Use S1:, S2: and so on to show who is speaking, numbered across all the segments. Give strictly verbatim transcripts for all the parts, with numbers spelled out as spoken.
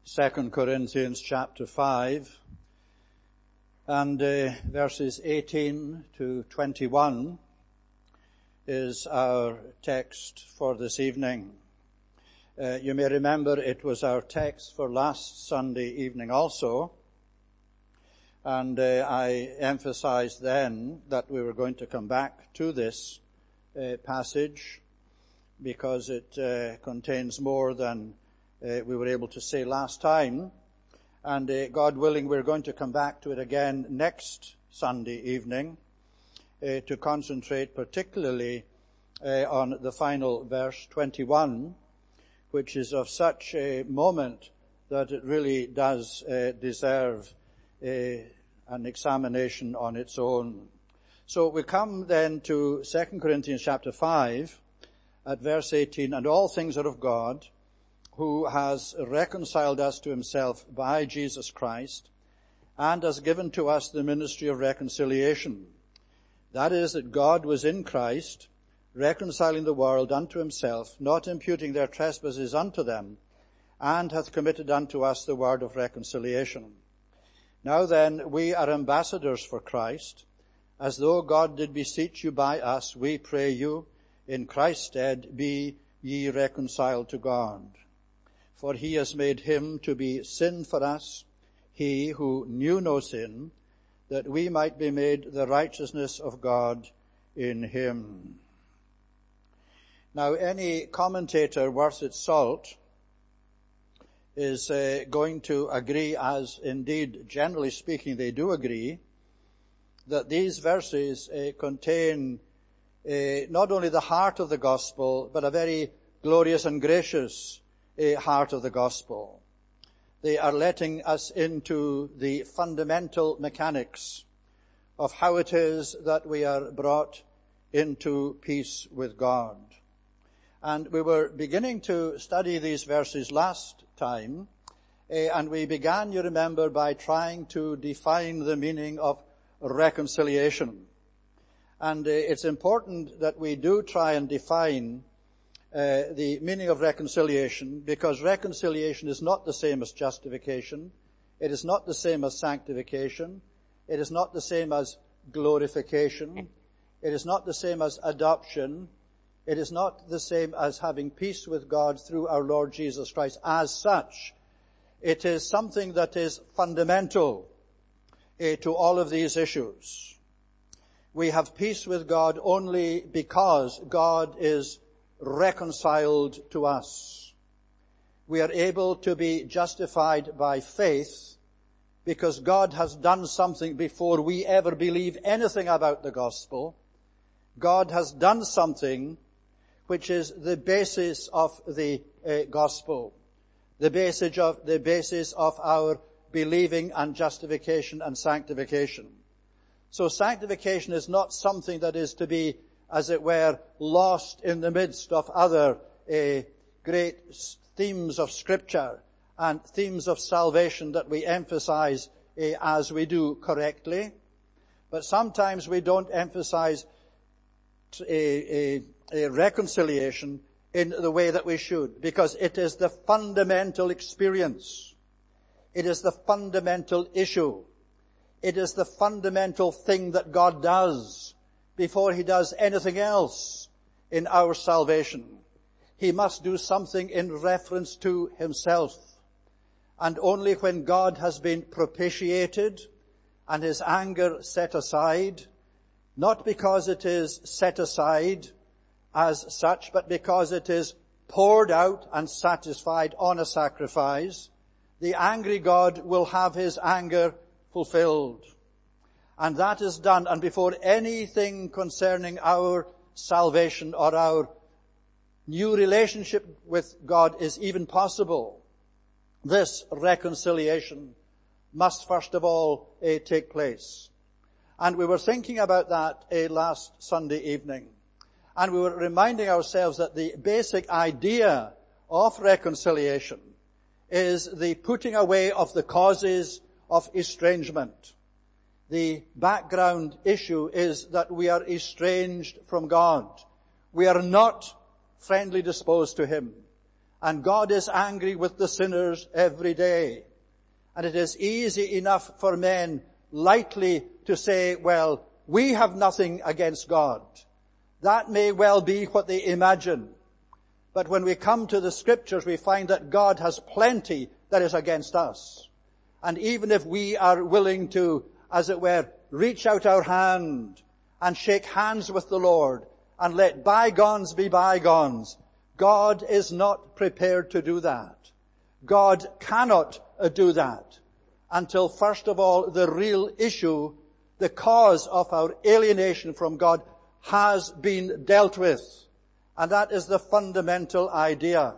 S1: Second Corinthians chapter five and uh, verses eighteen to twenty-one is our text for this evening. Uh, you may remember it was our text for last Sunday evening also, and uh, I emphasized then that we were going to come back to this uh, passage because it uh, contains more than Uh, we were able to say last time, and uh, God willing, we're going to come back to it again next Sunday evening uh, to concentrate particularly uh, on the final verse twenty-one, which is of such a moment that it really does uh, deserve uh, an examination on its own. So we come then to Second Corinthians chapter five at verse eighteen, and all things are of God, who has reconciled us to himself by Jesus Christ, and has given to us the ministry of reconciliation. That is, that God was in Christ, reconciling the world unto himself, not imputing their trespasses unto them, and hath committed unto us the word of reconciliation. Now then, we are ambassadors for Christ, as though God did beseech you by us, we pray you, in Christ's stead, be ye reconciled to God. For he has made him to be sin for us, he who knew no sin, that we might be made the righteousness of God in him. Now, any commentator worth its salt is uh, going to agree, as indeed, generally speaking, they do agree, that these verses uh, contain uh, not only the heart of the gospel, but a very glorious and gracious a heart of the gospel. They are letting us into the fundamental mechanics of how it is that we are brought into peace with God. And we were beginning to study these verses last time, uh, and we began, you remember, by trying to define the meaning of reconciliation. And uh, it's important that we do try and define Uh, the meaning of reconciliation, because reconciliation is not the same as justification. It is not the same as sanctification. It is not the same as glorification. It is not the same as adoption. It is not the same as having peace with God through our Lord Jesus Christ as such. It is something that is fundamental uh, to all of these issues. We have peace with God only because God is reconciled to us. We are able to be justified by faith because God has done something before we ever believe anything about the gospel. God has done something which is the basis of the uh, gospel, the basis of, the basis of our believing and justification and sanctification. So sanctification is not something that is to be, as it were, lost in the midst of other uh, great themes of Scripture and themes of salvation that we emphasize uh, as we do correctly. But sometimes we don't emphasize a, a, a reconciliation in the way that we should, because it is the fundamental experience. It is the fundamental issue. It is the fundamental thing that God does before he does anything else in our salvation. He must do something in reference to himself. And only when God has been propitiated and his anger set aside, not because it is set aside as such, but because it is poured out and satisfied on a sacrifice, the angry God will have his anger fulfilled. And that is done, and before anything concerning our salvation or our new relationship with God is even possible, this reconciliation must first of all uh, take place. And we were thinking about that uh, last Sunday evening. And we were reminding ourselves that the basic idea of reconciliation is the putting away of the causes of estrangement. The background issue is that we are estranged from God. We are not friendly disposed to him. And God is angry with the sinners every day. And it is easy enough for men lightly to say, well, we have nothing against God. That may well be what they imagine. But when we come to the scriptures, we find that God has plenty that is against us. And even if we are willing to, as it were, reach out our hand and shake hands with the Lord and let bygones be bygones, God is not prepared to do that. God cannot uh, do that until, first of all, the real issue, the cause of our alienation from God, has been dealt with. And that is the fundamental idea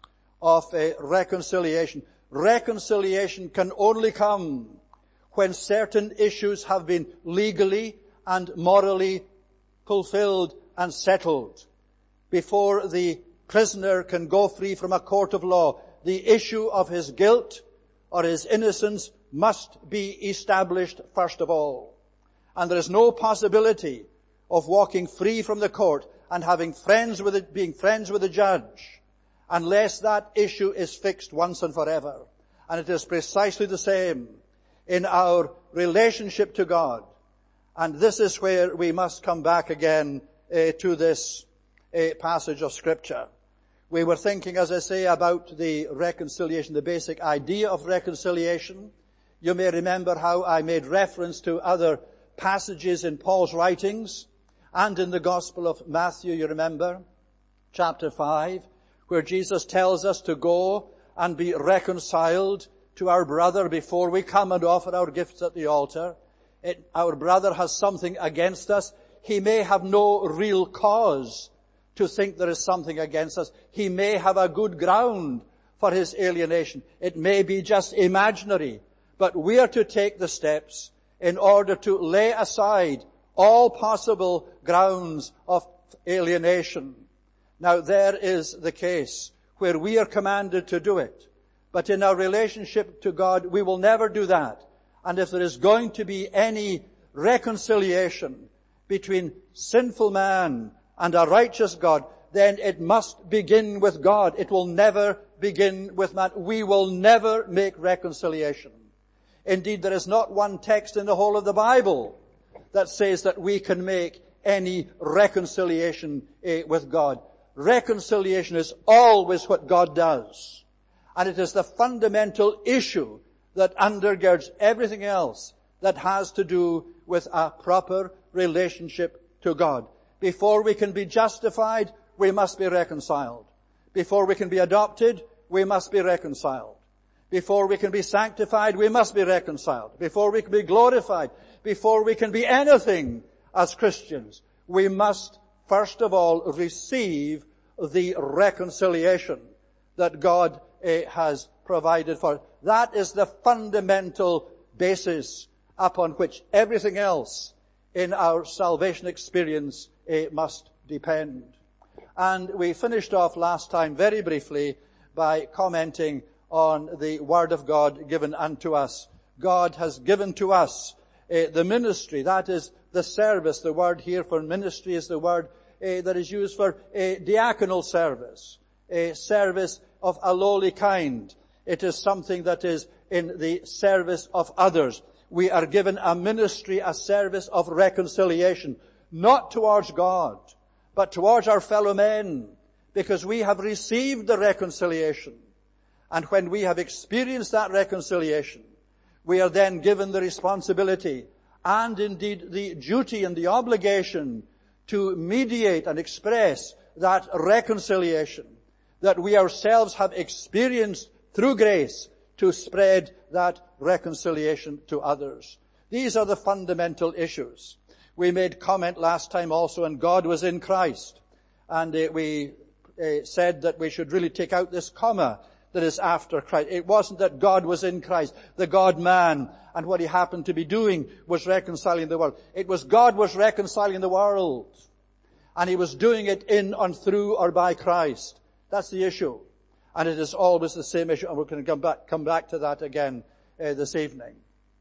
S1: of a reconciliation. Reconciliation can only come when certain issues have been legally and morally fulfilled and settled. Before the prisoner can go free from a court of law, the issue of his guilt or his innocence must be established first of all. And there is no possibility of walking free from the court and having friends with it, being friends with the judge, unless that issue is fixed once and forever. And it is precisely the same in our relationship to God. And this is where we must come back again uh, to this uh, passage of Scripture. We were thinking, as I say, about the reconciliation, the basic idea of reconciliation. You may remember how I made reference to other passages in Paul's writings and in the Gospel of Matthew, you remember, chapter five, where Jesus tells us to go and be reconciled to our brother before we come and offer our gifts at the altar. It, our brother has something against us. He may have no real cause to think there is something against us. He may have a good ground for his alienation. It may be just imaginary. But we are to take the steps in order to lay aside all possible grounds of alienation. Now there is the case where we are commanded to do it. But in our relationship to God, we will never do that. And if there is going to be any reconciliation between sinful man and a righteous God, then it must begin with God. It will never begin with man. We will never make reconciliation. Indeed, there is not one text in the whole of the Bible that says that we can make any reconciliation eh, with God. Reconciliation is always what God does. And it is the fundamental issue that undergirds everything else that has to do with a proper relationship to God. Before we can be justified, we must be reconciled. Before we can be adopted, we must be reconciled. Before we can be sanctified, we must be reconciled. Before we can be glorified, before we can be anything as Christians, we must first of all receive the reconciliation that God uh, has provided for. That is the fundamental basis upon which everything else in our salvation experience uh, must depend. And we finished off last time very briefly by commenting on the Word of God given unto us. God has given to us uh, the ministry, that is the service. The word here for ministry is the word uh, that is used for a diaconal service, a service of a lowly kind. It is something that is in the service of others. We are given a ministry, a service of reconciliation, not towards God, but towards our fellow men, because we have received the reconciliation. And when we have experienced that reconciliation, we are then given the responsibility and indeed the duty and the obligation to mediate and express that reconciliation that we ourselves have experienced through grace, to spread that reconciliation to others. These are the fundamental issues. We made comment last time also, and God was in Christ. And uh, we uh, said that we should really take out this comma that is after Christ. It wasn't that God was in Christ, the God-man, and what he happened to be doing was reconciling the world. It was God was reconciling the world. And he was doing it in and through or by Christ. That's the issue. And it is always the same issue, and we're going to come back, come back to that again uh, this evening.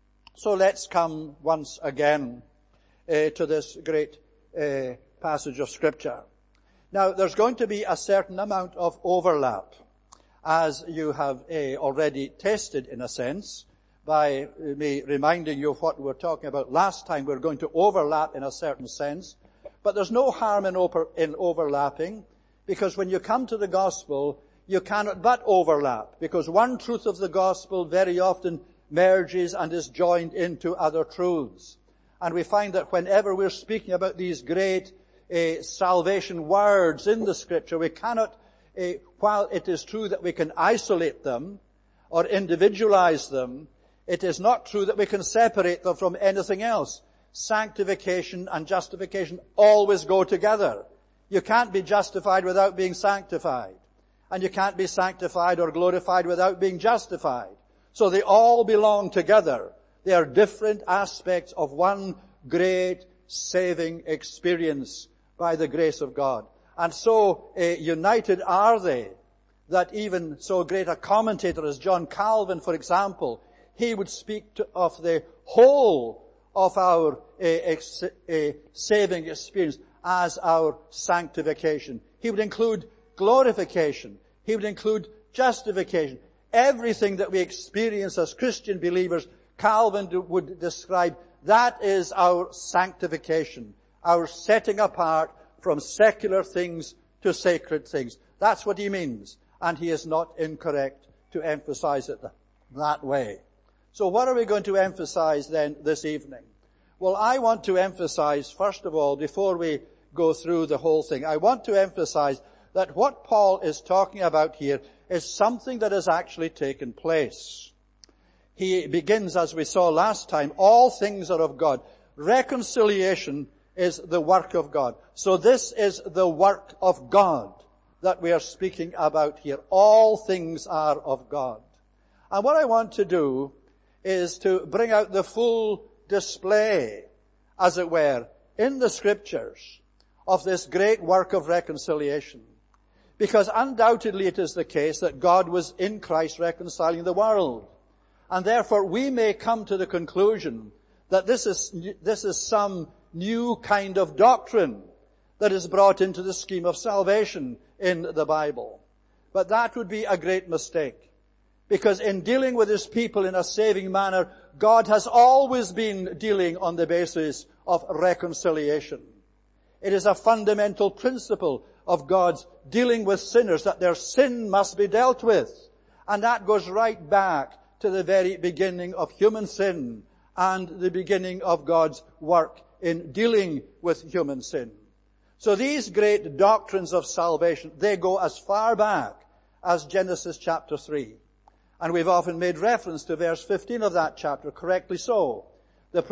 S1: So let's come once again uh, to this great uh, passage of Scripture. Now, there's going to be a certain amount of overlap as you have uh, already tasted in a sense, by me reminding you of what we were talking about last time. We're going to overlap in a certain sense. But there's no harm in, over, in overlapping, because when you come to the gospel, you cannot but overlap, because one truth of the gospel very often merges and is joined into other truths. And we find that whenever we're speaking about these great uh, salvation words in the Scripture, we cannot, uh, while it is true that we can isolate them or individualize them, it is not true that we can separate them from anything else. Sanctification and justification always go together. You can't be justified without being sanctified. And you can't be sanctified or glorified without being justified. So they all belong together. They are different aspects of one great saving experience by the grace of God. And so uh, united are they, that even so great a commentator as John Calvin, for example, he would speak to, of the whole of our uh, ex, uh, saving experience as our sanctification. He would include glorification. He would include justification. Everything that we experience as Christian believers, Calvin would describe, that is our sanctification, our setting apart from secular things to sacred things. That's what he means, and he is not incorrect to emphasize it that way. So what are we going to emphasize then this evening? Well, I want to emphasize, first of all, before we go through the whole thing, I want to emphasize that what Paul is talking about here is something that has actually taken place. He begins, as we saw last time, all things are of God. Reconciliation is the work of God. So this is the work of God that we are speaking about here. All things are of God. And what I want to do is to bring out the full display, as it were, in the Scriptures of this great work of reconciliation. Because undoubtedly it is the case that God was in Christ reconciling the world. And therefore we may come to the conclusion that this is, this is some new kind of doctrine that is brought into the scheme of salvation in the Bible. But that would be a great mistake. Because in dealing with His people in a saving manner, God has always been dealing on the basis of reconciliation. It is a fundamental principle of God's dealing with sinners, that their sin must be dealt with. And that goes right back to the very beginning of human sin and the beginning of God's work in dealing with human sin. So these great doctrines of salvation, they go as far back as Genesis chapter three. And we've often made reference to verse fifteen of that chapter, correctly so. The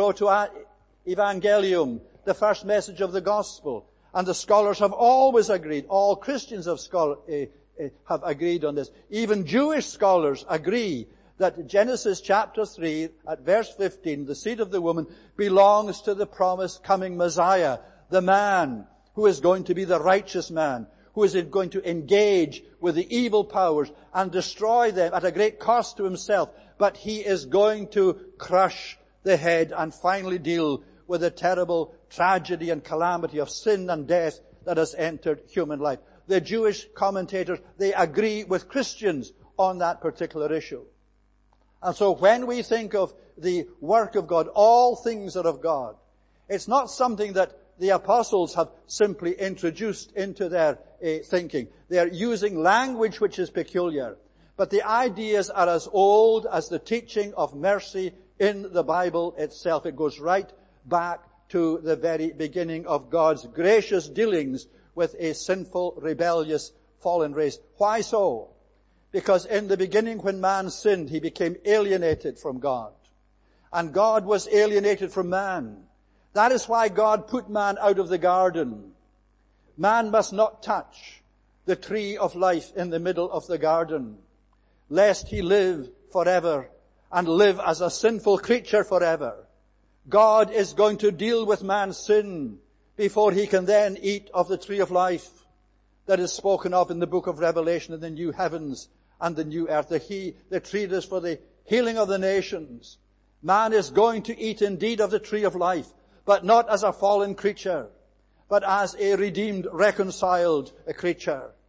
S1: proto-evangelium, the first message of the gospel. And the scholars have always agreed, all Christians have, scholar, uh, uh, have agreed on this. Even Jewish scholars agree that Genesis chapter three, at verse fifteen, the seed of the woman belongs to the promised coming Messiah, the man who is going to be the righteous man, who is going to engage with the evil powers and destroy them at a great cost to himself. But he is going to crush the head and finally deal with the terrible tragedy and calamity of sin and death that has entered human life. The Jewish commentators, they agree with Christians on that particular issue. And so when we think of the work of God, all things are of God, it's not something that the apostles have simply introduced into their uh, thinking. They are using language which is peculiar. But the ideas are as old as the teaching of mercy in the Bible itself. It goes right back to the very beginning of God's gracious dealings with a sinful, rebellious, fallen race. Why so? Because in the beginning when man sinned, he became alienated from God. And God was alienated from man. That is why God put man out of the garden. Man must not touch the tree of life in the middle of the garden, lest he live forever and live as a sinful creature forever. God is going to deal with man's sin before he can then eat of the tree of life that is spoken of in the book of Revelation in the new heavens and the new earth. The, he, the tree that is for the healing of the nations. Man is going to eat indeed of the tree of life, but not as a fallen creature, but as a redeemed, reconciled creature.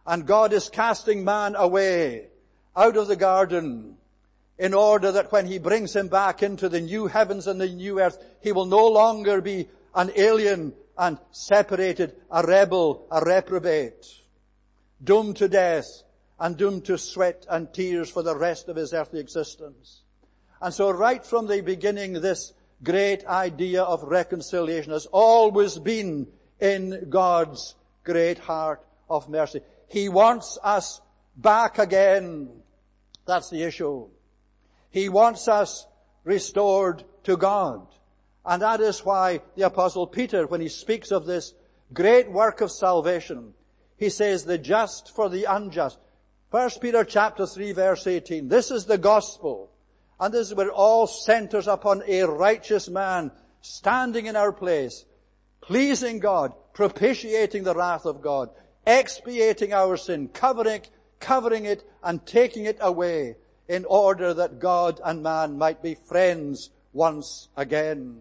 S1: And God is casting man away out of the garden in order that when he brings him back into the new heavens and the new earth, he will no longer be an alien and separated, a rebel, a reprobate, doomed to death and doomed to sweat and tears for the rest of his earthly existence. And so right from the beginning, this great idea of reconciliation has always been in God's great heart of mercy. He wants us back again. That's the issue. He wants us restored to God. And that is why the Apostle Peter, when he speaks of this great work of salvation, he says the just for the unjust. First Peter chapter three verse eighteen. This is the gospel. And this is where it all centers upon a righteous man standing in our place, pleasing God, propitiating the wrath of God, expiating our sin, covering, covering it and taking it away in order that God and man might be friends once again.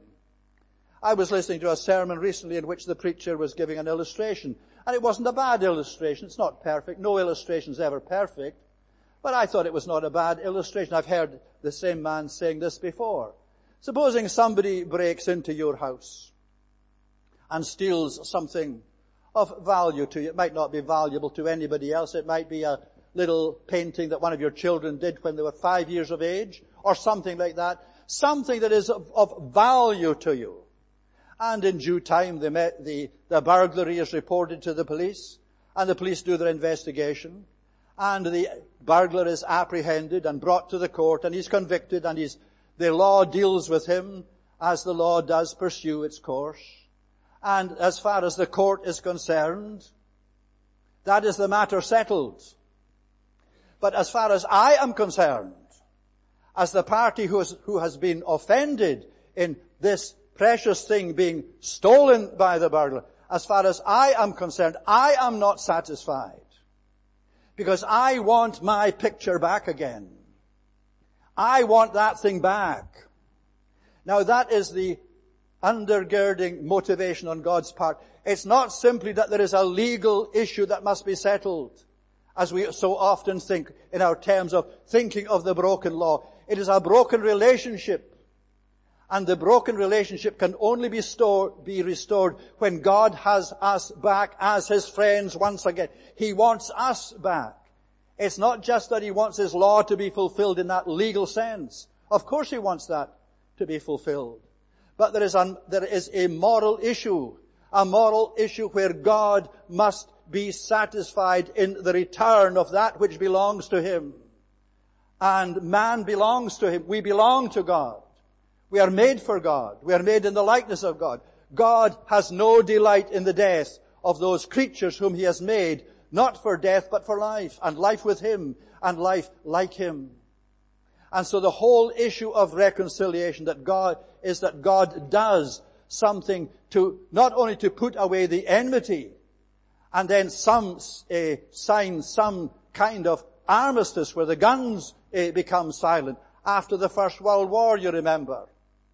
S1: I was listening to a sermon recently in which the preacher was giving an illustration. And it wasn't a bad illustration. It's not perfect. No illustration is ever perfect. But I thought it was not a bad illustration. I've heard the same man saying this before. Supposing somebody breaks into your house and steals something of value to you. It might not be valuable to anybody else. It might be a little painting that one of your children did when they were five years of age or something like that. Something that is of, of value to you. And in due time, the, the, the burglary is reported to the police, and the police do their investigation, and the burglar is apprehended and brought to the court, and he's convicted, and he's, the law deals with him as the law does pursue its course. And as far as the court is concerned, that is the matter settled. But as far as I am concerned, as the party who has, who has been offended in this precious thing being stolen by the burglar, as far as I am concerned, I am not satisfied. Because I want my picture back again. I want that thing back. Now that is the undergirding motivation on God's part. It's not simply that there is a legal issue that must be settled, as we so often think in our terms of thinking of the broken law. It is a broken relationship. And the broken relationship can only be, stored, be restored when God has us back as His friends once again. He wants us back. It's not just that He wants His law to be fulfilled in that legal sense. Of course He wants that to be fulfilled. But there is, a, there is a moral issue. A moral issue where God must be satisfied in the return of that which belongs to Him. And man belongs to Him. We belong to God. We are made for God. We are made in the likeness of God. God has no delight in the death of those creatures whom He has made, not for death, but for life, and life with Him, and life like Him. And so the whole issue of reconciliation that God is that God does something to, not only to put away the enmity, and then some, uh, sign some kind of armistice where the guns uh, become silent. After the First World War, you remember.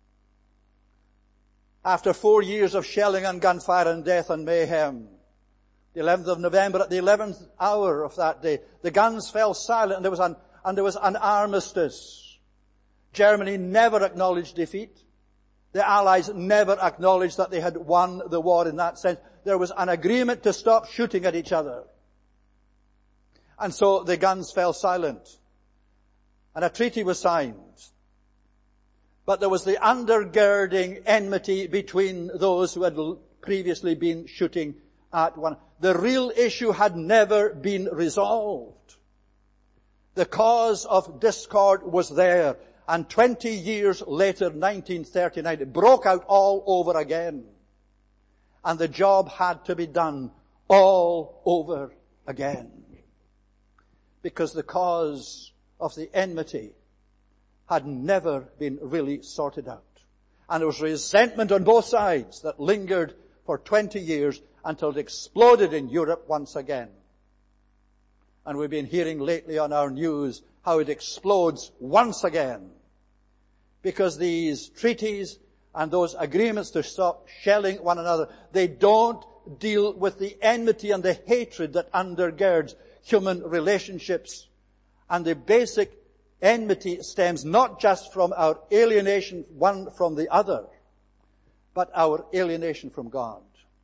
S1: After four years of shelling and gunfire and death and mayhem, the eleventh of November, at the eleventh hour of that day, the guns fell silent and there was an, and there was an armistice. Germany never acknowledged defeat. The Allies never acknowledged that they had won the war in that sense. There was an agreement to stop shooting at each other. And so the guns fell silent. And a treaty was signed. But there was the undergirding enmity between those who had previously been shooting at one. The real issue had never been resolved. The cause of discord was there. And twenty years later, nineteen thirty-nine, it broke out all over again. And the job had to be done all over again. Because the cause of the enmity had never been really sorted out. And there was resentment on both sides that lingered for twenty years until it exploded in Europe once again. And we've been hearing lately on our news how it explodes once again. Because these treaties and those agreements to stop shelling one another, they don't deal with the enmity and the hatred that undergirds human relationships. And the basic enmity stems not just from our alienation one from the other, but our alienation from God.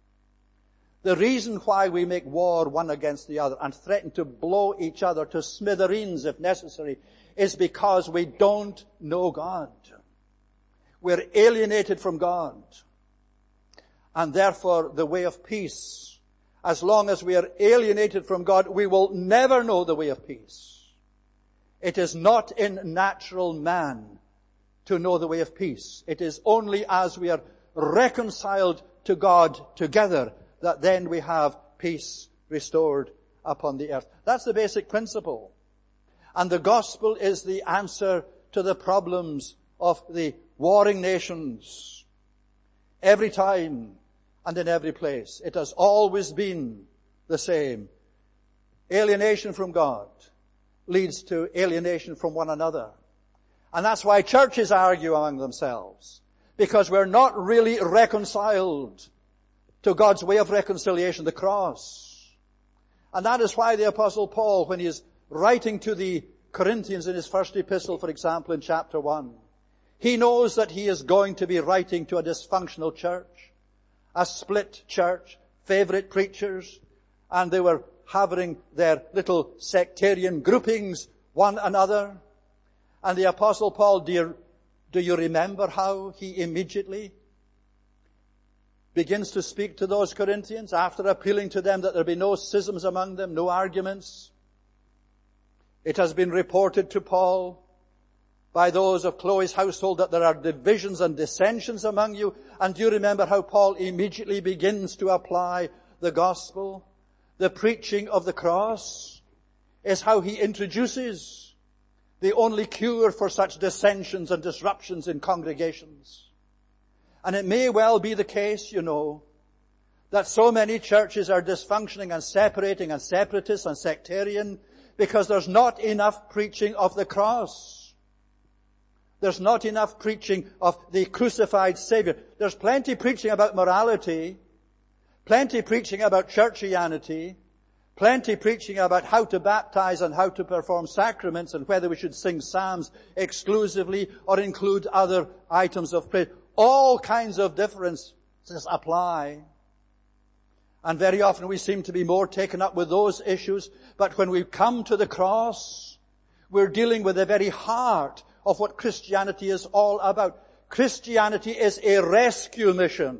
S1: The reason why we make war one against the other and threaten to blow each other to smithereens if necessary is because we don't know God. We're alienated from God. And therefore the way of peace, as long as we are alienated from God, we will never know the way of peace. It is not in natural man to know the way of peace. It is only as we are reconciled to God together that then we have peace restored upon the earth. That's the basic principle. And the gospel is the answer to the problems of the warring nations. Every time and in every place. It has always been the same. Alienation from God leads to alienation from one another. And that's why churches argue among themselves. Because we're not really reconciled to God's way of reconciliation, the cross. And that is why the Apostle Paul, when he is writing to the Corinthians in his first epistle, for example, in chapter one, he knows that he is going to be writing to a dysfunctional church, a split church, favorite preachers, and they were having their little sectarian groupings one another. And the Apostle Paul, dear, do you remember how he immediately begins to speak to those Corinthians after appealing to them that there be no schisms among them, no arguments? It has been reported to Paul by those of Chloe's household that there are divisions and dissensions among you. And do you remember how Paul immediately begins to apply the gospel? The preaching of the cross is how he introduces the only cure for such dissensions and disruptions in congregations. And it may well be the case, you know, that so many churches are dysfunctioning and separating and separatist and sectarian because there's not enough preaching of the cross. There's not enough preaching of the crucified Savior. There's plenty preaching about morality, plenty preaching about churchianity, plenty preaching about how to baptize and how to perform sacraments and whether we should sing psalms exclusively or include other items of praise. All kinds of differences apply. And very often we seem to be more taken up with those issues. But when we come to the cross, we're dealing with the very heart of what Christianity is all about. Christianity is a rescue mission.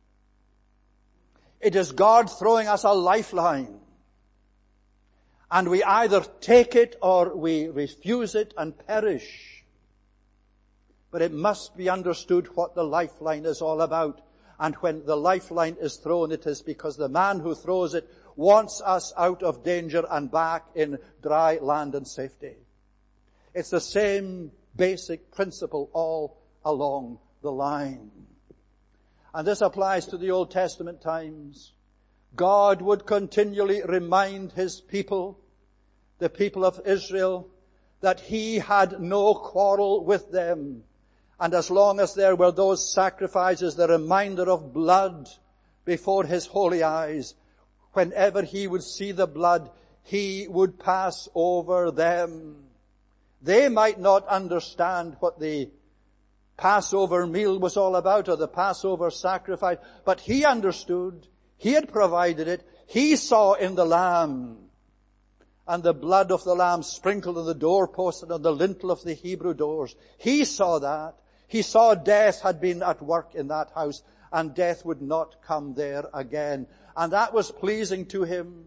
S1: It is God throwing us a lifeline. And we either take it or we refuse it and perish. But it must be understood what the lifeline is all about. And when the lifeline is thrown, it is because the man who throws it wants us out of danger and back in dry land and safety. It's the same basic principle all along the line. And this applies to the Old Testament times. God would continually remind his people, the people of Israel, that he had no quarrel with them. And as long as there were those sacrifices, the reminder of blood before his holy eyes, whenever he would see the blood, he would pass over them. They might not understand what the Passover meal was all about or the Passover sacrifice, but he understood. He had provided it. He saw in the lamb and the blood of the lamb sprinkled on the doorpost and on the lintel of the Hebrew doors. He saw that. He saw death had been at work in that house and death would not come there again. And that was pleasing to him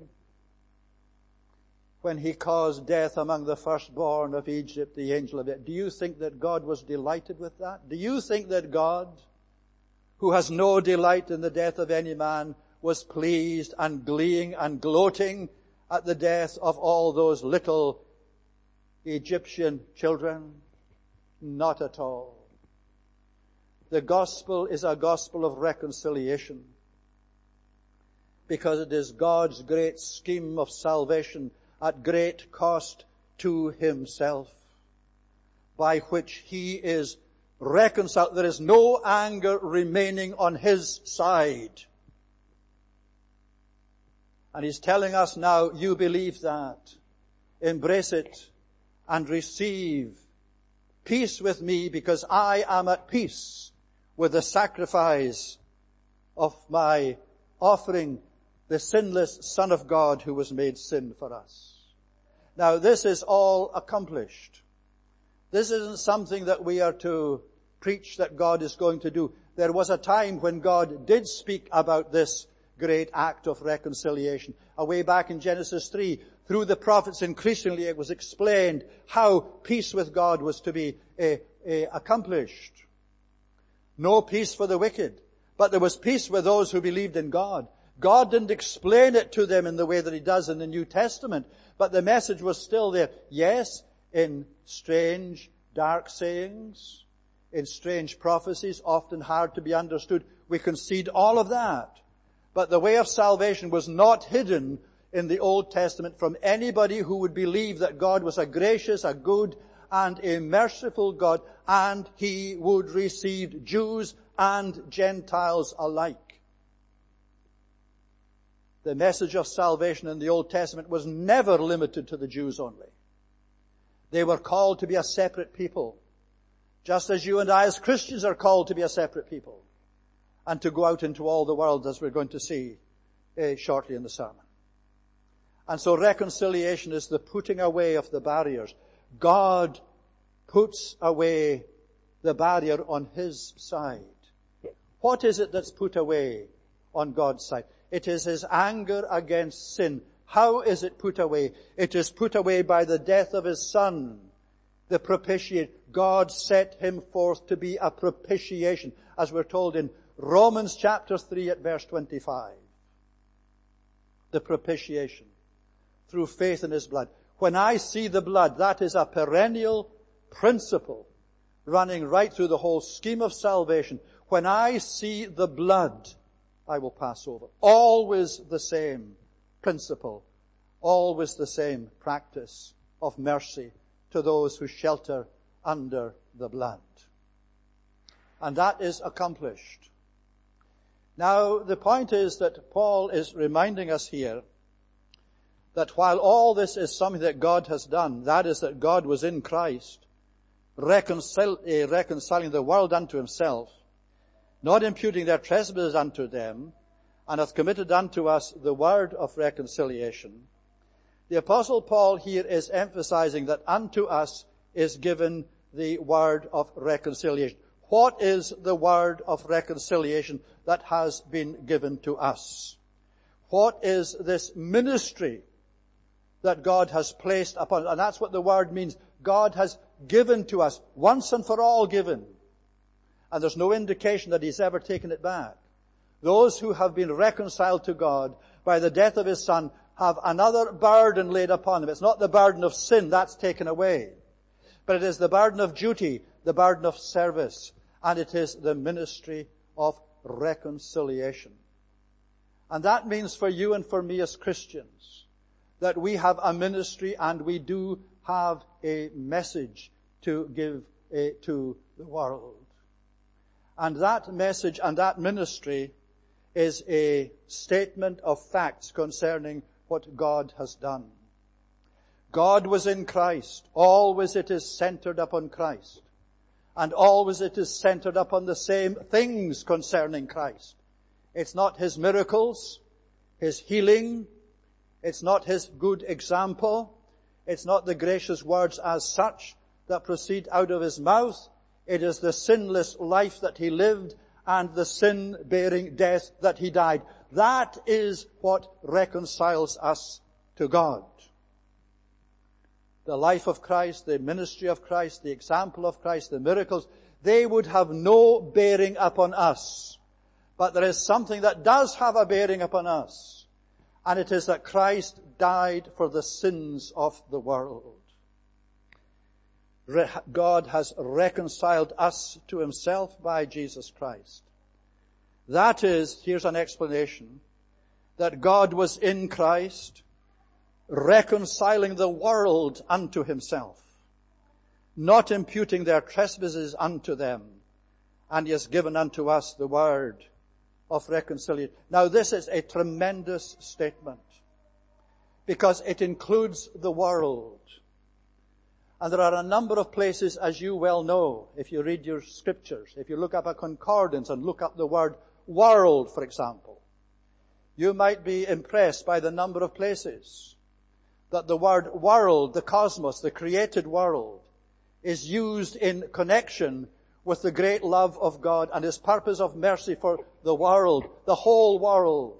S1: when he caused death among the firstborn of Egypt, the angel of it. Do you think that God was delighted with that? Do you think that God, who has no delight in the death of any man, was pleased and gleeing and gloating at the death of all those little Egyptian children? Not at all. The gospel is a gospel of reconciliation because it is God's great scheme of salvation at great cost to himself, by which he is reconciled. There is no anger remaining on his side. And he's telling us now, you believe that. Embrace it and receive peace with me, because I am at peace with the sacrifice of my offering, the sinless Son of God who was made sin for us. Now this is all accomplished. This isn't something that we are to preach that God is going to do. There was a time when God did speak about this great act of reconciliation. Away back in Genesis three, through the prophets increasingly it was explained how peace with God was to be uh, uh, accomplished. No peace for the wicked, but there was peace with those who believed in God. God didn't explain it to them in the way that he does in the New Testament, but the message was still there. Yes, in strange, dark sayings, in strange prophecies, often hard to be understood. We concede all of that. But the way of salvation was not hidden in the Old Testament from anybody who would believe that God was a gracious, a good, and a merciful God, and he would receive Jews and Gentiles alike. The message of salvation in the Old Testament was never limited to the Jews only. They were called to be a separate people, just as you and I as Christians are called to be a separate people, and to go out into all the world, as we're going to see uh, shortly in the sermon. And so reconciliation is the putting away of the barriers. God puts away the barrier on his side. What is it that's put away on God's side? It is his anger against sin. How is it put away? It is put away by the death of his Son, the propitiate. God set him forth to be a propitiation, as we're told in Romans chapter three at verse twenty-five. The propitiation through faith in his blood. When I see the blood, that is a perennial principle running right through the whole scheme of salvation. When I see the blood, I will pass over. Always the same principle, always the same practice of mercy to those who shelter under the blood. And that is accomplished. Now, the point is that Paul is reminding us here that while all this is something that God has done, that is that God was in Christ, reconcil- uh, reconciling the world unto himself, not imputing their trespasses unto them, and hath committed unto us the word of reconciliation. The Apostle Paul here is emphasizing that unto us is given the word of reconciliation. What is the word of reconciliation that has been given to us? What is this ministry that God has placed upon us? And that's what the word means. God has given to us, once and for all given. And there's no indication that he's ever taken it back. Those who have been reconciled to God by the death of his Son have another burden laid upon them. It's not the burden of sin, that's taken away. But it is the burden of duty, the burden of service, and it is the ministry of reconciliation. And that means for you and for me as Christians that we have a ministry and we do have a message to give uh, to the world. And that message and that ministry is a statement of facts concerning what God has done. God was in Christ. Always it is centered upon Christ. And always it is centered upon the same things concerning Christ. It's not his miracles, his healing. It's not his good example. It's not the gracious words as such that proceed out of his mouth. It is the sinless life that he lived and the sin-bearing death that he died. That is what reconciles us to God. The life of Christ, the ministry of Christ, the example of Christ, the miracles, they would have no bearing upon us. But there is something that does have a bearing upon us. And it is that Christ died for the sins of the world. God has reconciled us to himself by Jesus Christ. That is, here's an explanation, that God was in Christ, reconciling the world unto himself, not imputing their trespasses unto them, and he has given unto us the word of reconciliation. Now this is a tremendous statement. because it includes the world. And there are a number of places, as you well know, if you read your scriptures, if you look up a concordance and look up the word world, for example, you might be impressed by the number of places that the word world, the cosmos, the created world, is used in connection with the great love of God and His purpose of mercy for the world, the whole world.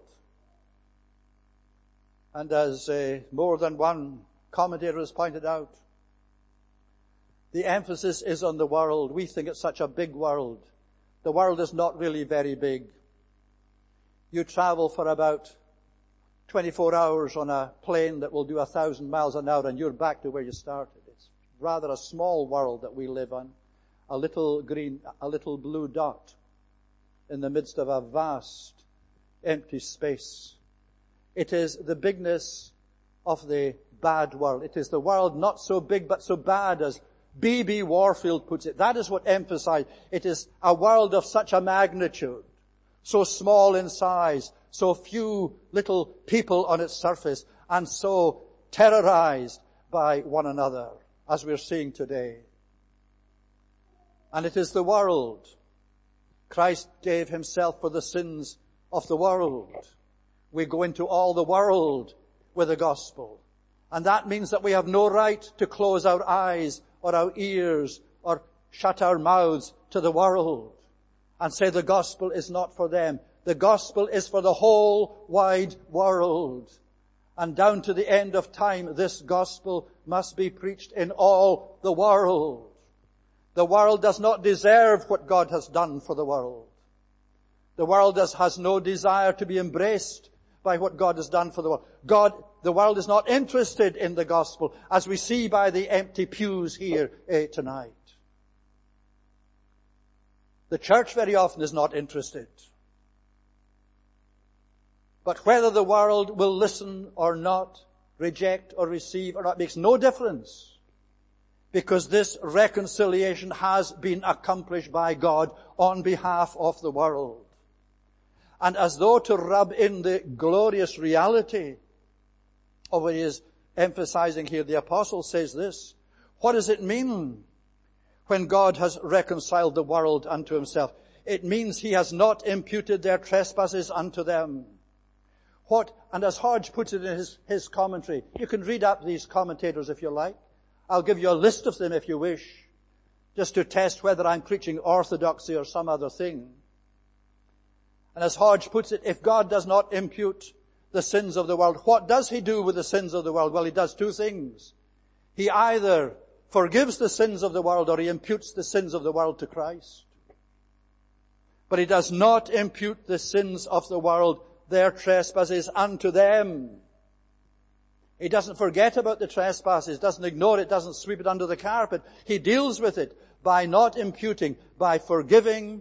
S1: And as uh, more than one commentator has pointed out, the emphasis is on the world. We think it's such a big world. The world is not really very big. You travel for about twenty-four hours on a plane that will do a thousand miles an hour and you're back to where you started. It's rather a small world that we live on. A little green, a little blue dot in the midst of a vast empty space. It is the bigness of the bad world. It is the world not so big but so bad, as B B Warfield puts it. That is what emphasized. It is a world of such a magnitude, so small in size, so few little people on its surface, and so terrorized by one another, as we're seeing today. And it is the world. Christ gave Himself for the sins of the world. We go into all the world with the gospel. And that means that we have no right to close our eyes or our ears or shut our mouths to the world and say the gospel is not for them. The gospel is for the whole wide world. And down to the end of time, this gospel must be preached in all the world. The world does not deserve what God has done for the world. The world does, has no desire to be embraced by what God has done for the world. God, the world is not interested in the gospel, as we see by the empty pews here eh, tonight. The church very often is not interested. But whether the world will listen or not, reject or receive or not, makes no difference. Because this reconciliation has been accomplished by God on behalf of the world. And as though to rub in the glorious reality of what he is emphasizing here, the apostle says this: what does it mean when God has reconciled the world unto Himself? It means He has not imputed their trespasses unto them. What, and as Hodge puts it in his, his commentary, you can read up these commentators if you like. I'll give you a list of them if you wish, just to test whether I'm preaching orthodoxy or some other thing. And as Hodge puts it, if God does not impute the sins of the world, what does He do with the sins of the world? Well, He does two things. He either forgives the sins of the world or He imputes the sins of the world to Christ. But He does not impute the sins of the world, their trespasses, unto them. He doesn't forget about the trespasses, doesn't ignore it, doesn't sweep it under the carpet. He deals with it by not imputing, by forgiving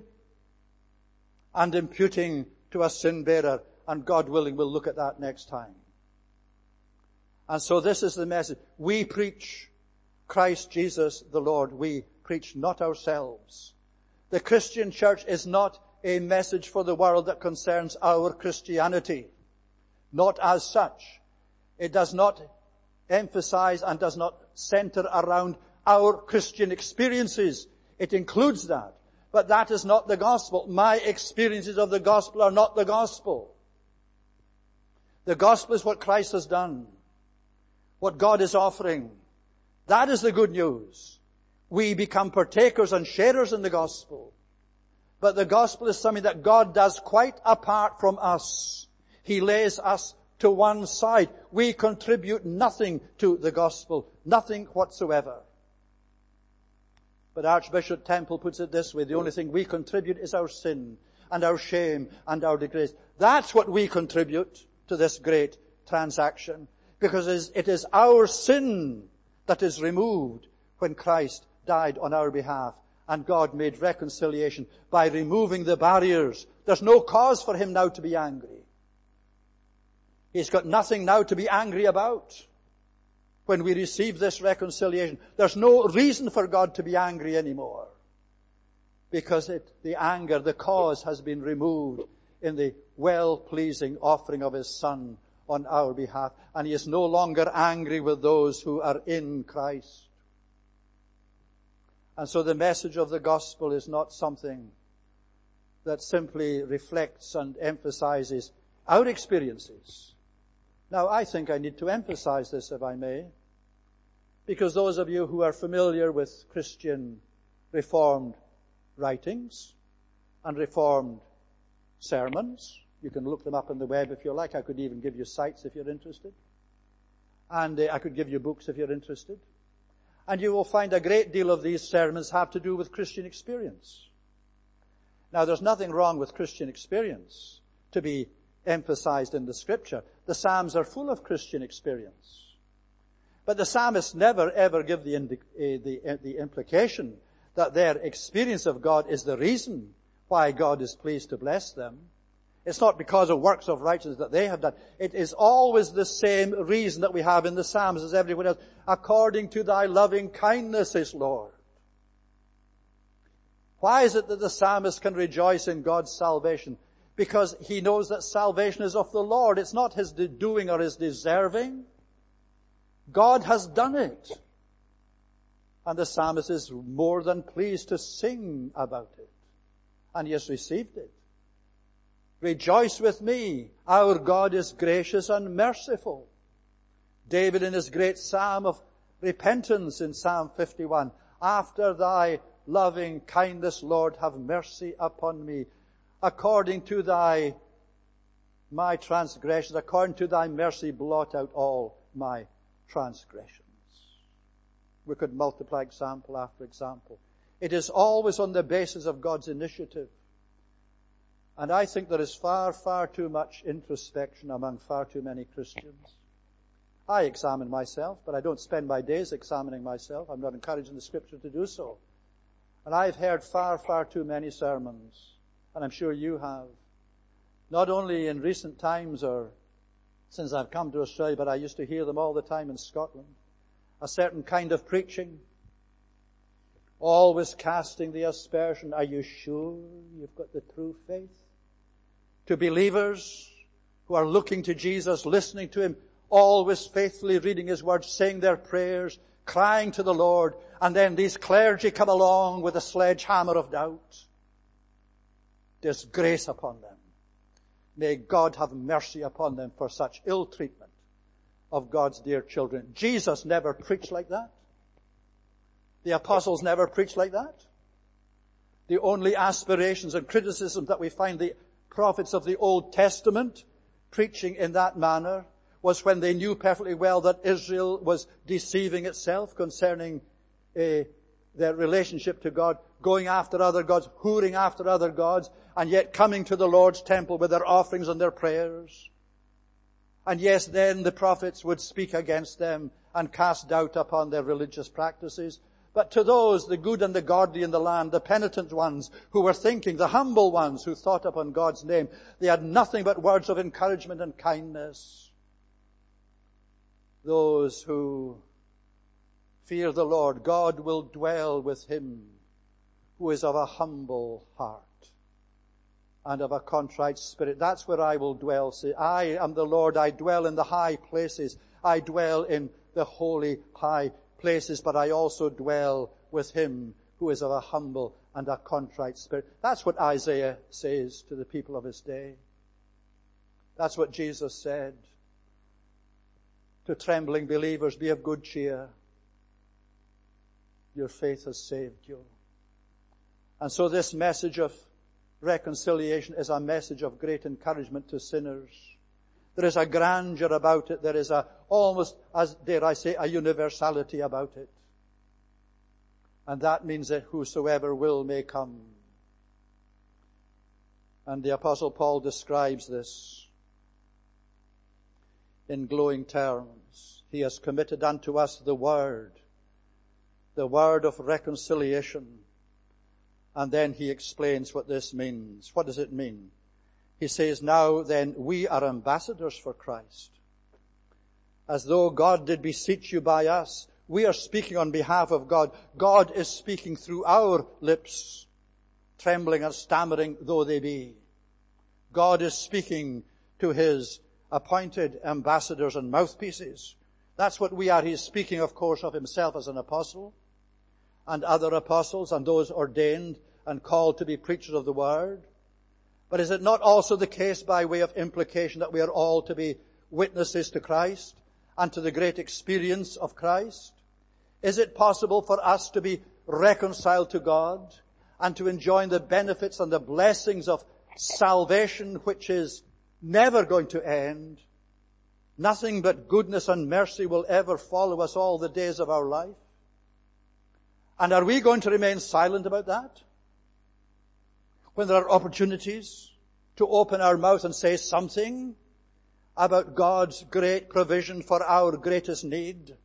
S1: and imputing to a sin bearer. And God willing, we'll look at that next time. And so this is the message. We preach Christ Jesus the Lord. We preach not ourselves. The Christian church is not a message for the world that concerns our Christianity. Not as such. It does not emphasize and does not center around our Christian experiences. It includes that. But that is not the gospel. My experiences of the gospel are not the gospel. The gospel is what Christ has done. What God is offering. That is the good news. We become partakers and sharers in the gospel. But the gospel is something that God does quite apart from us. He lays us to one side. We contribute nothing to the gospel. Nothing whatsoever. But Archbishop Temple puts it this way: the only thing we contribute is our sin and our shame and our disgrace. That's what we contribute to this great transaction. Because it is our sin that is removed when Christ died on our behalf. And God made reconciliation by removing the barriers. There's no cause for Him now to be angry. He's got nothing now to be angry about. When we receive this reconciliation, there's no reason for God to be angry anymore. Because it, the anger, the cause has been removed in the well-pleasing offering of His Son on our behalf. And he is no longer angry with those who are in Christ. And so the message of the gospel is not something that simply reflects and emphasizes our experiences. Now, I think I need to emphasize this, if I may, because those of you who are familiar with Christian Reformed writings and Reformed sermons, you can look them up on the web if you like. I could even give you sites if you're interested. And uh, I could give you books if you're interested. And you will find a great deal of these sermons have to do with Christian experience. Now, there's nothing wrong with Christian experience to be emphasized in the Scripture. The Psalms are full of Christian experience. But the psalmists never ever give the, indi- uh, the, uh, the implication that their experience of God is the reason why God is pleased to bless them. It's not because of works of righteousness that they have done. It is always the same reason that we have in the Psalms as everyone else. According to thy loving kindnesses, Lord. Why is it that the psalmist can rejoice in God's salvation? Because he knows that salvation is of the Lord. It's not his doing or his deserving. God has done it. And the psalmist is more than pleased to sing about it. And he has received it. Rejoice with me. Our God is gracious and merciful. David in his great psalm of repentance in Psalm fifty-one. After thy loving kindness, Lord, have mercy upon me. According to thy, my transgressions, according to thy mercy, blot out all my transgressions. We could multiply example after example. It is always on the basis of God's initiative. And I think there is far, far too much introspection among far too many Christians. I examine myself, but I don't spend my days examining myself. I'm not encouraging the Scripture to do so. And I've heard far, far too many sermons, and I'm sure you have, not only in recent times or since I've come to Australia, but I used to hear them all the time in Scotland. A certain kind of preaching, always casting the aspersion, are you sure you've got the true faith? To believers who are looking to Jesus, listening to Him, always faithfully reading His Word, saying their prayers, crying to the Lord, and then these clergy come along with a sledgehammer of doubt. Disgrace upon them. May God have mercy upon them for such ill treatment of God's dear children. Jesus never preached like that. The apostles never preached like that. The only aspirations and criticisms that we find the prophets of the Old Testament preaching in that manner was when they knew perfectly well that Israel was deceiving itself concerning uh, their relationship to God, going after other gods, whoring after other gods, and yet coming to the Lord's temple with their offerings and their prayers. And yes, then the prophets would speak against them and cast doubt upon their religious practices. But to those, the good and the godly in the land, the penitent ones who were thinking, the humble ones who thought upon God's name, they had nothing but words of encouragement and kindness. Those who fear the Lord, God will dwell with him who is of a humble heart and of a contrite spirit. That's where I will dwell. Say, I am the Lord, I dwell in the high places. I dwell in the holy high places, but I also dwell with him who is of a humble and a contrite spirit. That's what Isaiah says to the people of his day. That's what Jesus said to trembling believers, be of good cheer. Your faith has saved you. And so this message of reconciliation is a message of great encouragement to sinners. There is a grandeur about it. There is a, almost, as dare I say, a universality about it. And that means that whosoever will may come. And the Apostle Paul describes this in glowing terms. He has committed unto us the word, the word of reconciliation. And then he explains what this means. What does it mean? He says, now then, we are ambassadors for Christ. As though God did beseech you by us. We are speaking on behalf of God. God is speaking through our lips, trembling and stammering though they be. God is speaking to his appointed ambassadors and mouthpieces. That's what we are. He's speaking, of course, of himself as an apostle and other apostles and those ordained and called to be preachers of the word. But is it not also the case by way of implication that we are all to be witnesses to Christ and to the great experience of Christ? Is it possible for us to be reconciled to God and to enjoy the benefits and the blessings of salvation, which is never going to end? Nothing but goodness and mercy will ever follow us all the days of our life. And are we going to remain silent about that? When there are opportunities to open our mouth and say something about God's great provision for our greatest need.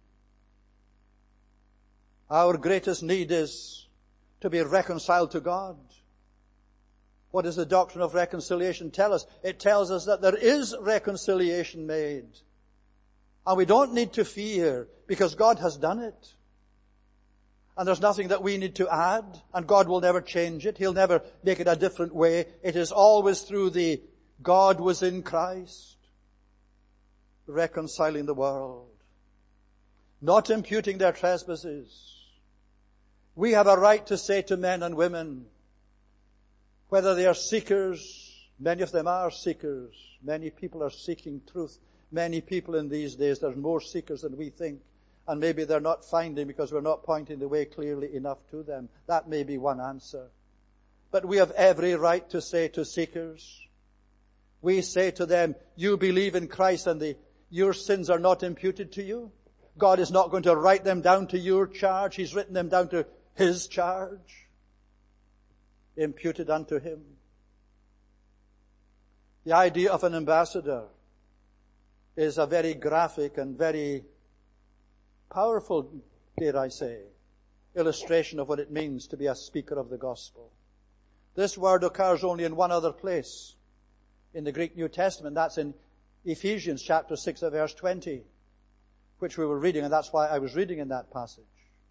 S1: Our greatest need is to be reconciled to God. What does the doctrine of reconciliation tell us? It tells us that there is reconciliation made. And we don't need to fear because God has done it. And there's nothing that we need to add, and God will never change it. He'll never make it a different way. It is always through the God was in Christ, reconciling the world, not imputing their trespasses. We have a right to say to men and women, whether they are seekers, many of them are seekers. Many people are seeking truth. Many people in these days, there's more seekers than we think. And maybe they're not finding because we're not pointing the way clearly enough to them. That may be one answer. But we have every right to say to seekers, we say to them, you believe in Christ and the, your sins are not imputed to you. God is not going to write them down to your charge. He's written them down to His charge, imputed unto Him. The idea of an ambassador is a very graphic and very powerful, dare I say, illustration of what it means to be a speaker of the gospel. This word occurs only in one other place in the Greek New Testament. That's in Ephesians chapter six and verse twenty, which we were reading, and that's why I was reading in that passage.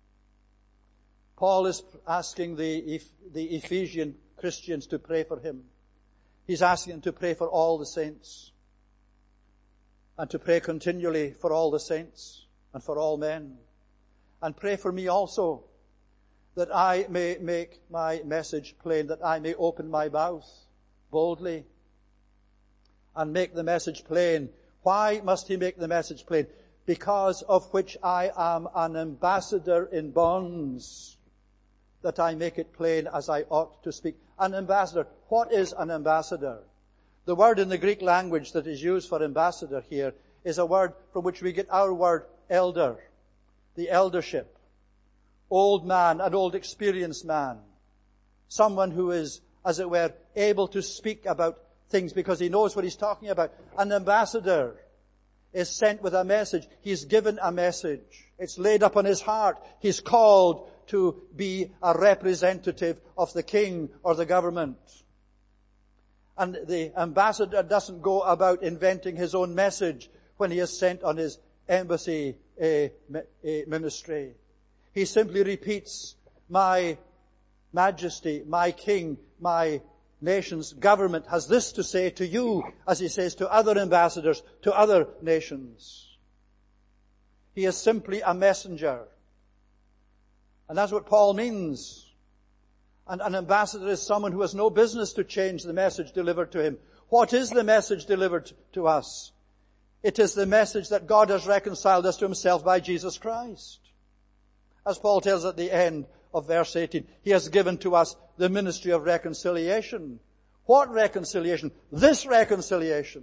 S1: Paul is asking the, the Ephesian Christians to pray for him. He's asking them to pray for all the saints and to pray continually for all the saints and for all men. And pray for me also, that I may make my message plain, that I may open my mouth boldly and make the message plain. Why must he make the message plain? Because of which I am an ambassador in bonds, that I make it plain as I ought to speak. An ambassador. What is an ambassador? The word in the Greek language that is used for ambassador here is a word from which we get our word elder, the eldership. Old man, an old experienced man. Someone who is, as it were, able to speak about things because he knows what he's talking about. An ambassador is sent with a message. He's given a message. It's laid up on his heart. He's called to be a representative of the king or the government. And the ambassador doesn't go about inventing his own message when he is sent on his embassy a, a ministry. He simply repeats, my majesty, my king, my nation's government has this to say to you, as he says to other ambassadors, to other nations. He is simply a messenger. And that's what Paul means. And an ambassador is someone who has no business to change the message delivered to him. What is the message delivered to us? It is the message that God has reconciled us to himself by Jesus Christ. As Paul tells at the end of verse eighteen, he has given to us the ministry of reconciliation. What reconciliation? This reconciliation.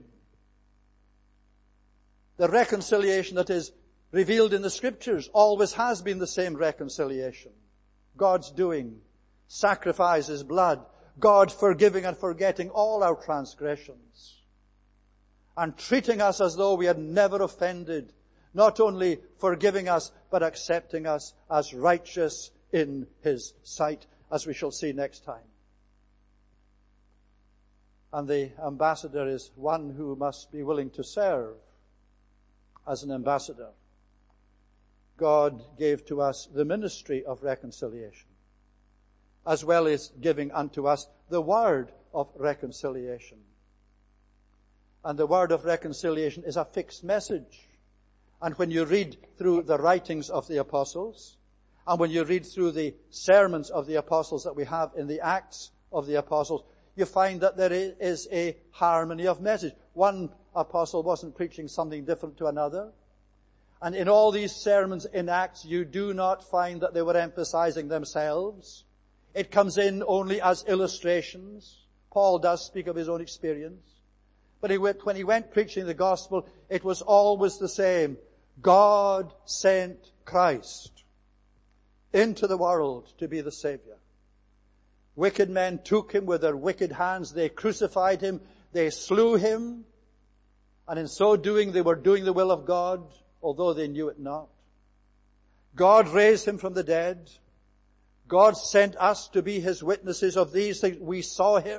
S1: The reconciliation that is revealed in the Scriptures always has been the same reconciliation. God's doing, sacrifice His blood, God forgiving and forgetting all our transgressions, and treating us as though we had never offended, not only forgiving us, but accepting us as righteous in His sight, as we shall see next time. And the ambassador is one who must be willing to serve as an ambassador. God gave to us the ministry of reconciliation, as well as giving unto us the word of reconciliation. And the word of reconciliation is a fixed message. And when you read through the writings of the apostles, and when you read through the sermons of the apostles that we have in the Acts of the apostles, you find that there is a harmony of message. One apostle wasn't preaching something different to another. And in all these sermons in Acts, you do not find that they were emphasizing themselves. It comes in only as illustrations. Paul does speak of his own experience. But he went, when he went preaching the gospel, it was always the same. God sent Christ into the world to be the Savior. Wicked men took him with their wicked hands. They crucified him. They slew him. And in so doing, they were doing the will of God, although they knew it not. God raised him from the dead. God sent us to be his witnesses of these things. We saw him.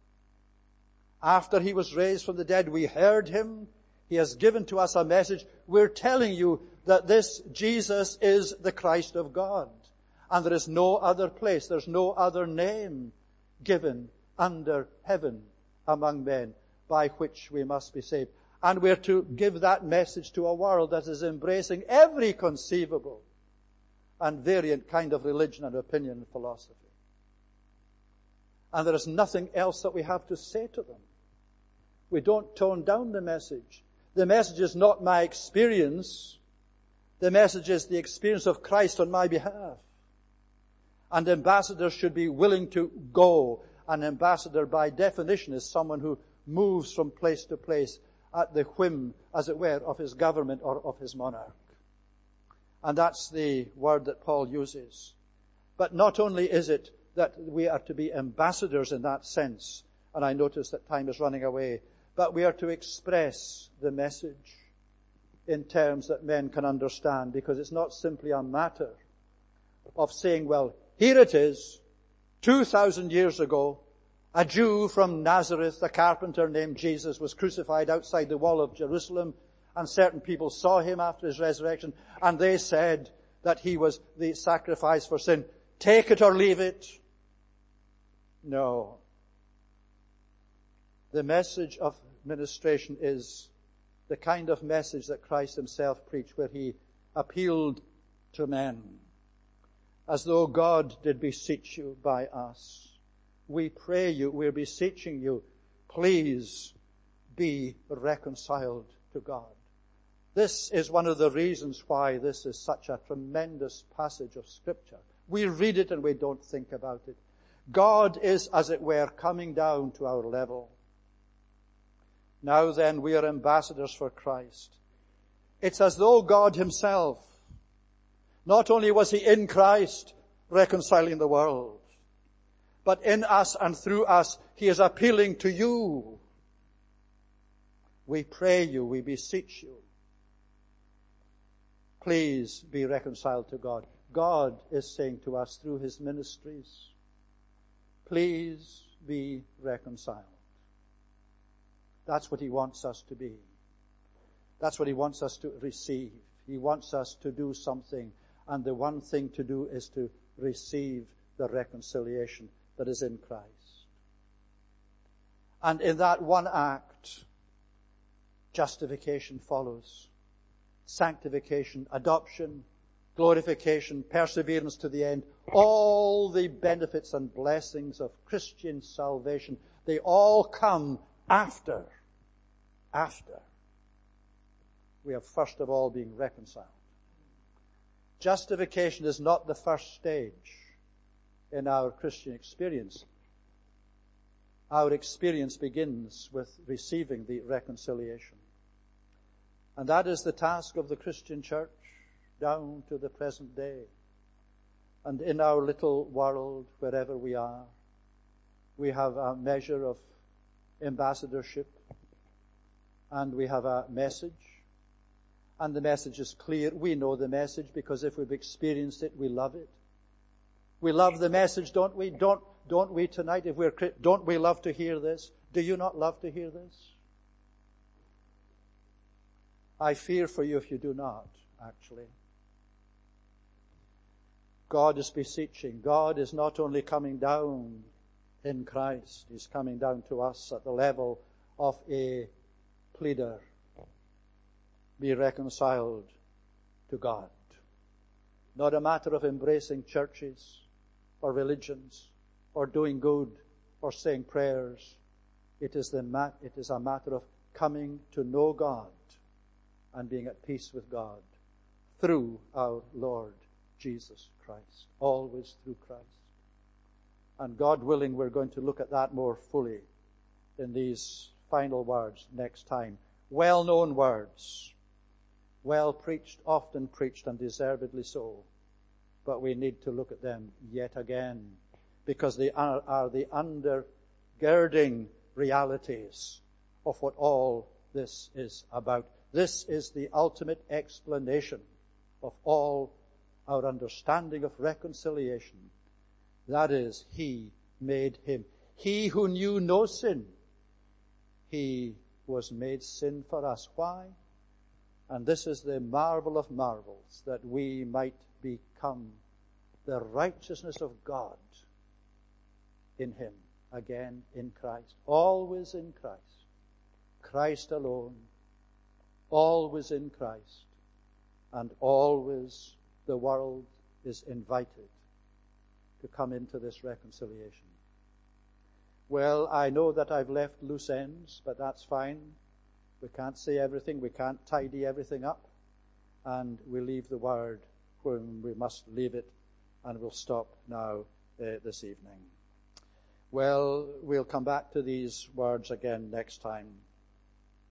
S1: After he was raised from the dead, we heard him. He has given to us a message. We're telling you that this Jesus is the Christ of God. And there is no other place, there's no other name given under heaven among men by which we must be saved. And we're to give that message to a world that is embracing every conceivable and variant kind of religion and opinion and philosophy. And there is nothing else that we have to say to them. We don't tone down the message. The message is not my experience. The message is the experience of Christ on my behalf. And ambassadors should be willing to go. An ambassador, by definition, is someone who moves from place to place at the whim, as it were, of his government or of his monarch. And that's the word that Paul uses. But not only is it that we are to be ambassadors in that sense, and I notice that time is running away, but we are to express the message in terms that men can understand, because it's not simply a matter of saying, well, here it is, two thousand years ago, a Jew from Nazareth, a carpenter named Jesus, was crucified outside the wall of Jerusalem, and certain people saw him after his resurrection, and they said that he was the sacrifice for sin. Take it or leave it. No. The message of ministration is the kind of message that Christ himself preached, where he appealed to men, as though God did beseech you by us. We pray you, we're beseeching you, please be reconciled to God. This is one of the reasons why this is such a tremendous passage of Scripture. We read it and we don't think about it. God is, as it were, coming down to our level. Now then, we are ambassadors for Christ. It's as though God himself, not only was he in Christ reconciling the world, but in us and through us, he is appealing to you. We pray you, we beseech you. Please be reconciled to God. God is saying to us through his ministries, please be reconciled. That's what he wants us to be. That's what he wants us to receive. He wants us to do something, and the one thing to do is to receive the reconciliation that is in Christ. And in that one act, justification follows. Sanctification, adoption, glorification, perseverance to the end. All the benefits and blessings of Christian salvation, they all come after, after we have first of all been reconciled. Justification is not the first stage in our Christian experience. Our experience begins with receiving the reconciliation. And that is the task of the Christian church down to the present day. And in our little world, wherever we are, we have a measure of ambassadorship, and we have a message, and the message is clear. We know the message because if we've experienced it, we love it. We love the message, don't we? Don't, don't we tonight? If we're, don't we love to hear this? Do you not love to hear this? I fear for you if you do not, actually. God is beseeching. God is not only coming down in Christ, he's coming down to us at the level of a pleader, be reconciled to God. Not a matter of embracing churches or religions or doing good or saying prayers. It is, the mat- it is a matter of coming to know God and being at peace with God through our Lord Jesus Christ. Always through Christ. And God willing, we're going to look at that more fully in these final words next time. Well-known words. Well preached, often preached, and deservedly so. But we need to look at them yet again, because they are, are the undergirding realities of what all this is about. This is the ultimate explanation of all our understanding of reconciliation. That is, He made Him. He who knew no sin, He was made sin for us. Why? And this is the marvel of marvels, that we might become the righteousness of God in Him. Again, in Christ. Always in Christ. Christ alone. Always in Christ. And always the world is invited to come into this reconciliation. Well, I know that I've left loose ends, but that's fine. We can't say everything. We can't tidy everything up. And we leave the word when we must leave it. And we'll stop now uh, this evening. Well, we'll come back to these words again next time.